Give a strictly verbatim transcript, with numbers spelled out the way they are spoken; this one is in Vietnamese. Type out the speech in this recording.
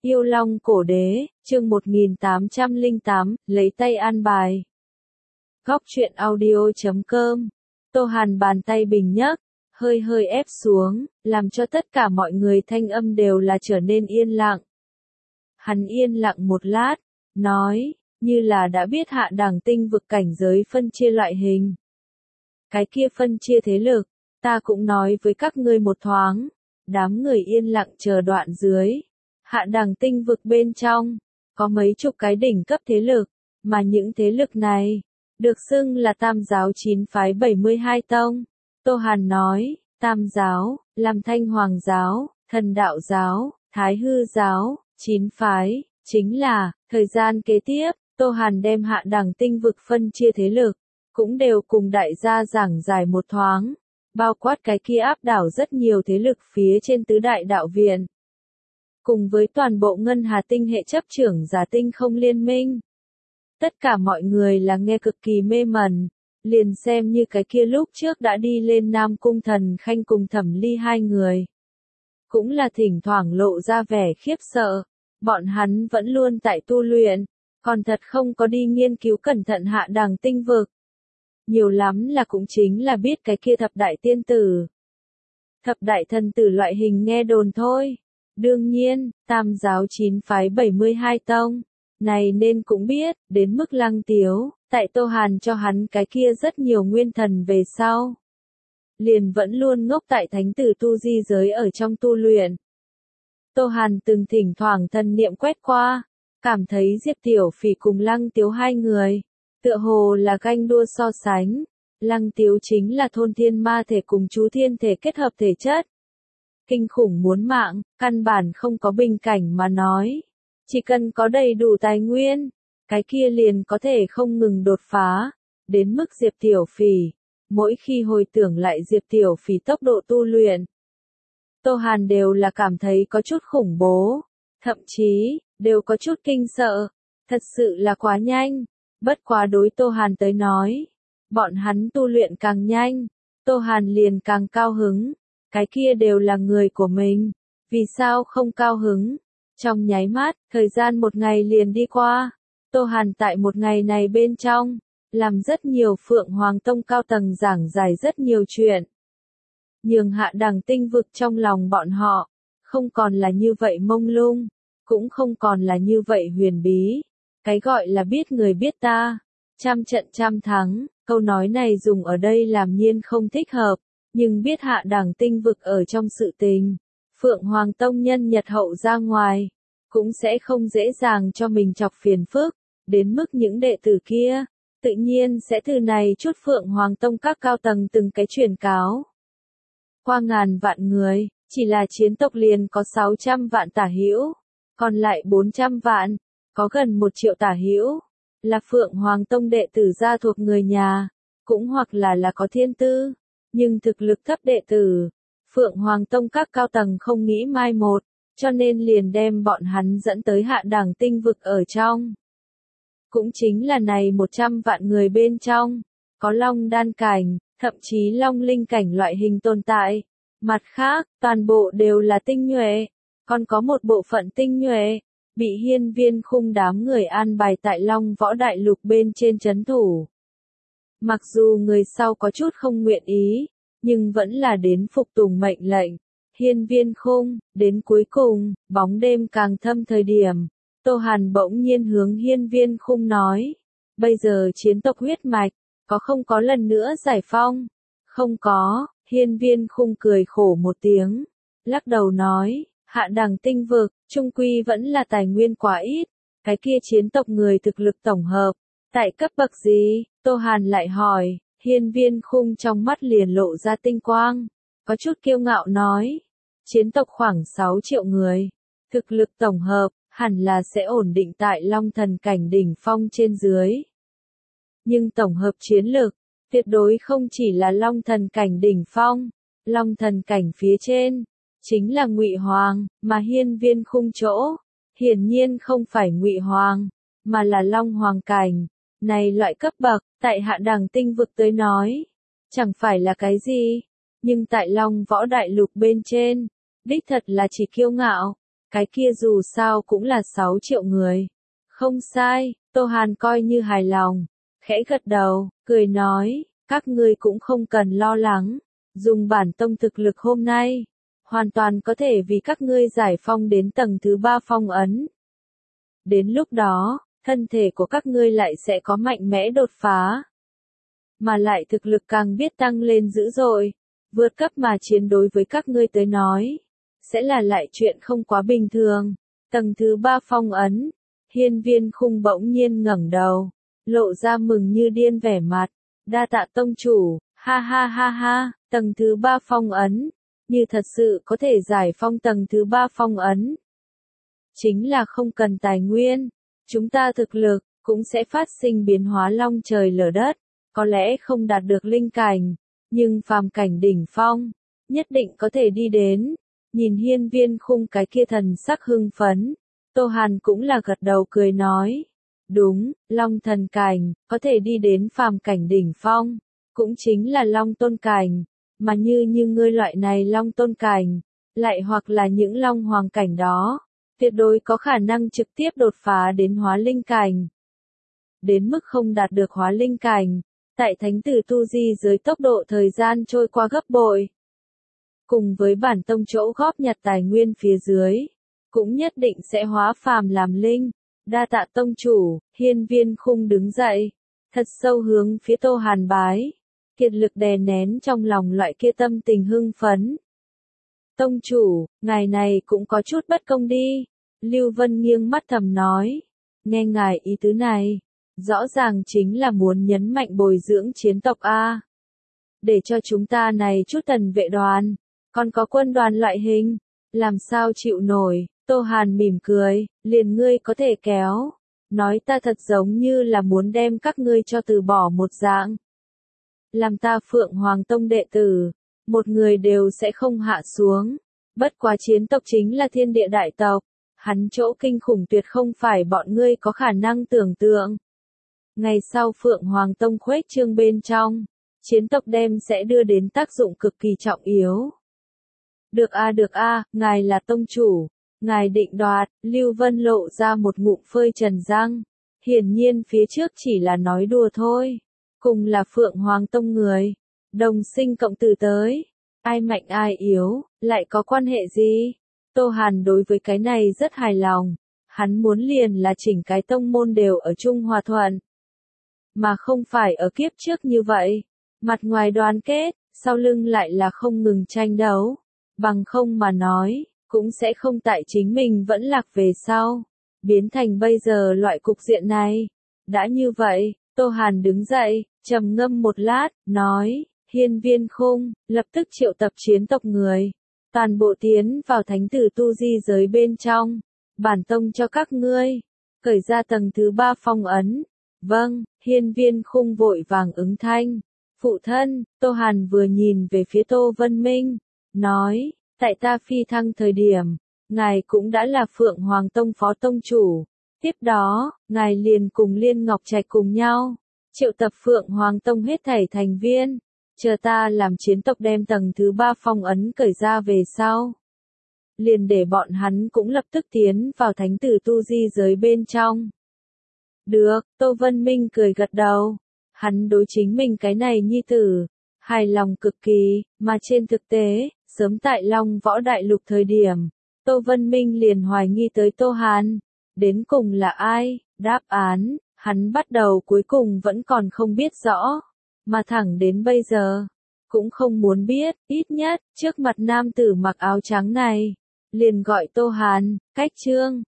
Yêu Long Cổ Đế, chương một nghìn tám trăm lẻ tám, lấy tay an bài. Góc truyện audio chấm com. Tô Hàn bàn tay bình nhấc, hơi hơi ép xuống, làm cho tất cả mọi người thanh âm đều là trở nên yên lặng. Hắn yên lặng một lát, nói, như là đã biết hạ đẳng tinh vực cảnh giới phân chia loại hình. Cái kia phân chia thế lực, ta cũng nói với các ngươi một thoáng. Đám người yên lặng chờ đoạn dưới. Hạ đẳng tinh vực bên trong, có mấy chục cái đỉnh cấp thế lực, mà những thế lực này, được xưng là tam giáo chín phái bảy mươi hai tông. Tô Hàn nói, tam giáo, làm Thanh Hoàng giáo, Thần Đạo giáo, Thái Hư giáo, chín phái, chính là, thời gian kế tiếp, Tô Hàn đem hạ đẳng tinh vực phân chia thế lực, cũng đều cùng đại gia giảng giải một thoáng, bao quát cái kia áp đảo rất nhiều thế lực phía trên tứ đại đạo viện. Cùng với toàn bộ ngân hà tinh hệ chấp trưởng giả tinh không liên minh. Tất cả mọi người là nghe cực kỳ mê mẩn, liền xem như cái kia lúc trước đã đi lên Nam Cung Thần Khanh cùng Thẩm Ly hai người. Cũng là thỉnh thoảng lộ ra vẻ khiếp sợ, bọn hắn vẫn luôn tại tu luyện, còn thật không có đi nghiên cứu cẩn thận hạ đẳng tinh vực. Nhiều lắm là cũng chính là biết cái kia thập đại tiên tử. Thập đại thần tử loại hình nghe đồn thôi. Đương nhiên, tam giáo chín phái bảy mươi hai tông, này nên cũng biết, đến mức Lăng Tiếu, tại Tô Hàn cho hắn cái kia rất nhiều nguyên thần về sau. Liền vẫn luôn ngốc tại thánh tử tu di giới ở trong tu luyện. Tô Hàn từng thỉnh thoảng thần niệm quét qua, cảm thấy Diệp Tiểu Phỉ cùng Lăng Tiếu hai người, tựa hồ là ganh đua so sánh. Lăng Tiếu chính là thôn thiên ma thể cùng chú thiên thể kết hợp thể chất. Kinh khủng muốn mạng, căn bản không có bình cảnh mà nói. Chỉ cần có đầy đủ tài nguyên, cái kia liền có thể không ngừng đột phá. Đến mức Diệp Tiểu Phỉ, mỗi khi hồi tưởng lại Diệp Tiểu Phỉ tốc độ tu luyện, Tô Hàn đều là cảm thấy có chút khủng bố, thậm chí, đều có chút kinh sợ. Thật sự là quá nhanh, bất quá đối Tô Hàn tới nói. Bọn hắn tu luyện càng nhanh, Tô Hàn liền càng cao hứng. Cái kia đều là người của mình, vì sao không cao hứng? Trong nháy mắt, thời gian một ngày liền đi qua. Tô Hàn tại một ngày này bên trong, làm rất nhiều Phượng Hoàng Tông cao tầng giảng giải rất nhiều chuyện. Nhường hạ đẳng tinh vực trong lòng bọn họ, không còn là như vậy mông lung, cũng không còn là như vậy huyền bí. Cái gọi là biết người biết ta, trăm trận trăm thắng, câu nói này dùng ở đây làm nhiên không thích hợp. Nhưng biết hạ đẳng tinh vực ở trong sự tình, Phượng Hoàng Tông nhân nhật hậu ra ngoài, cũng sẽ không dễ dàng cho mình chọc phiền phức, đến mức những đệ tử kia, tự nhiên sẽ từ này chút Phượng Hoàng Tông các cao tầng từng cái truyền cáo. Qua ngàn vạn người, chỉ là chiến tộc liền có sáu trăm vạn tả hữu, còn lại bốn trăm vạn, có gần một triệu tả hữu, là Phượng Hoàng Tông đệ tử gia thuộc người nhà, cũng hoặc là là có thiên tư. Nhưng thực lực thấp đệ tử, Phượng Hoàng Tông các cao tầng không nghĩ mai một, cho nên liền đem bọn hắn dẫn tới hạ đẳng tinh vực ở trong. Cũng chính là này một trăm vạn người bên trong, có long đan cảnh, thậm chí long linh cảnh loại hình tồn tại. Mặt khác, toàn bộ đều là tinh nhuệ, còn có một bộ phận tinh nhuệ, bị hiên viên khung đám người an bài tại Long Võ Đại Lục bên trên trấn thủ. Mặc dù người sau có chút không nguyện ý, nhưng vẫn là đến phục tùng mệnh lệnh. Hiên viên khung, đến cuối cùng, bóng đêm càng thâm thời điểm, Tô Hàn bỗng nhiên hướng hiên viên khung nói. Bây giờ chiến tộc huyết mạch, có không có lần nữa giải phong? Không có, hiên viên khung cười khổ một tiếng, lắc đầu nói, hạ đẳng tinh vực, trung quy vẫn là tài nguyên quá ít, cái kia chiến tộc người thực lực tổng hợp, tại cấp bậc gì? Tô Hàn lại hỏi, hiên viên khung trong mắt liền lộ ra tinh quang, có chút kiêu ngạo nói, chiến tộc khoảng sáu triệu người, thực lực tổng hợp, hẳn là sẽ ổn định tại Long Thần cảnh đỉnh phong trên dưới. Nhưng tổng hợp chiến lực, tuyệt đối không chỉ là Long Thần cảnh đỉnh phong, Long Thần cảnh phía trên, chính là Ngụy Hoàng, mà hiên viên khung chỗ, hiển nhiên không phải Ngụy Hoàng, mà là Long Hoàng cảnh. Này loại cấp bậc, tại hạ đẳng tinh vực tới nói, chẳng phải là cái gì, nhưng tại Long Võ Đại Lục bên trên, đích thật là chỉ kiêu ngạo, cái kia dù sao cũng là sáu triệu người. Không sai, Tô Hàn coi như hài lòng, khẽ gật đầu, cười nói, các ngươi cũng không cần lo lắng, dùng bản tông thực lực hôm nay, hoàn toàn có thể vì các ngươi giải phong đến tầng thứ ba phong ấn. Đến lúc đó, thân thể của các ngươi lại sẽ có mạnh mẽ đột phá, mà lại thực lực càng biết tăng lên dữ dội, vượt cấp mà chiến đối với các ngươi tới nói, sẽ là lại chuyện không quá bình thường. Tầng thứ ba phong ấn, Hiên Viên Khung bỗng nhiên ngẩng đầu, lộ ra mừng như điên vẻ mặt, đa tạ tông chủ, ha ha ha ha, tầng thứ ba phong ấn, như thật sự có thể giải phong tầng thứ ba phong ấn. Chính là không cần tài nguyên, chúng ta thực lực, cũng sẽ phát sinh biến hóa long trời lở đất, có lẽ không đạt được linh cảnh, nhưng phàm cảnh đỉnh phong, nhất định có thể đi đến. Nhìn Hiên Viên Khung cái kia thần sắc hưng phấn, Tô Hàn cũng là gật đầu cười nói, đúng, long thần cảnh, có thể đi đến phàm cảnh đỉnh phong, cũng chính là long tôn cảnh, mà như như ngươi loại này long tôn cảnh, lại hoặc là những long hoàng cảnh đó, tuyệt đối có khả năng trực tiếp đột phá đến hóa linh cảnh. Đến mức không đạt được hóa linh cảnh, tại thánh tử tu di giới tốc độ thời gian trôi qua gấp bội. Cùng với bản tông chỗ góp nhặt tài nguyên phía dưới, cũng nhất định sẽ hóa phàm làm linh. Đa tạ tông chủ, Hiên Viên Khung đứng dậy, thật sâu hướng phía Tô Hàn bái, kiệt lực đè nén trong lòng loại kia tâm tình hưng phấn. Tông chủ, ngài này cũng có chút bất công đi. Lưu Vân nghiêng mắt thầm nói, nghe ngài ý tứ này, rõ ràng chính là muốn nhấn mạnh bồi dưỡng chiến tộc A. Để cho chúng ta này chút tần vệ đoàn, còn có quân đoàn loại hình, làm sao chịu nổi. Tô Hàn mỉm cười, liền ngươi có thể kéo, nói ta thật giống như là muốn đem các ngươi cho từ bỏ một dạng. Làm ta Phượng Hoàng Tông đệ tử, một người đều sẽ không hạ xuống, bất quá chiến tộc chính là thiên địa đại tộc, hắn chỗ kinh khủng tuyệt không phải bọn ngươi có khả năng tưởng tượng. Ngày sau Phượng Hoàng Tông khuếch trương bên trong, chiến tộc đem sẽ đưa đến tác dụng cực kỳ trọng yếu. Được a được a, ngài là tông chủ. Ngài định đoạt, Lưu Vân lộ ra một ngụm phơi trần răng, hiển nhiên phía trước chỉ là nói đùa thôi, cùng là Phượng Hoàng Tông người, đồng sinh cộng tử tới, ai mạnh ai yếu, lại có quan hệ gì? Tô Hàn đối với cái này rất hài lòng, hắn muốn liền là chỉnh cái tông môn đều ở chung hòa thuận, mà không phải ở kiếp trước như vậy, mặt ngoài đoàn kết, sau lưng lại là không ngừng tranh đấu, bằng không mà nói, cũng sẽ không tại chính mình vẫn lạc về sau, biến thành bây giờ loại cục diện này. Đã như vậy, Tô Hàn đứng dậy, trầm ngâm một lát, nói, Hiên Viên Khung, lập tức triệu tập chiến tộc người, toàn bộ tiến vào thánh tử tu di giới bên trong, bản tông cho các ngươi, cởi ra tầng thứ ba phong ấn. Vâng, Hiên Viên Khung vội vàng ứng thanh. Phụ thân, Tô Hàn vừa nhìn về phía Tô Vân Minh, nói, tại ta phi thăng thời điểm, ngài cũng đã là Phượng Hoàng Tông phó tông chủ. Tiếp đó, ngài liền cùng Liên Ngọc Trạch cùng nhau, triệu tập Phượng Hoàng Tông hết thảy thành viên, chờ ta làm chiến tộc đem tầng thứ ba phong ấn cởi ra về sau. Liền để bọn hắn cũng lập tức tiến vào thánh tử tu di giới bên trong. Được, Tô Vân Minh cười gật đầu, hắn đối chính mình cái này nhi tử, hài lòng cực kỳ, mà trên thực tế, sớm tại Long Võ Đại Lục thời điểm, Tô Vân Minh liền hoài nghi tới Tô Hàn, đến cùng là ai, đáp án, hắn bắt đầu cuối cùng vẫn còn không biết rõ, mà thẳng đến bây giờ, cũng không muốn biết, ít nhất, trước mặt nam tử mặc áo trắng này, liền gọi Tô Hàn, cách chương.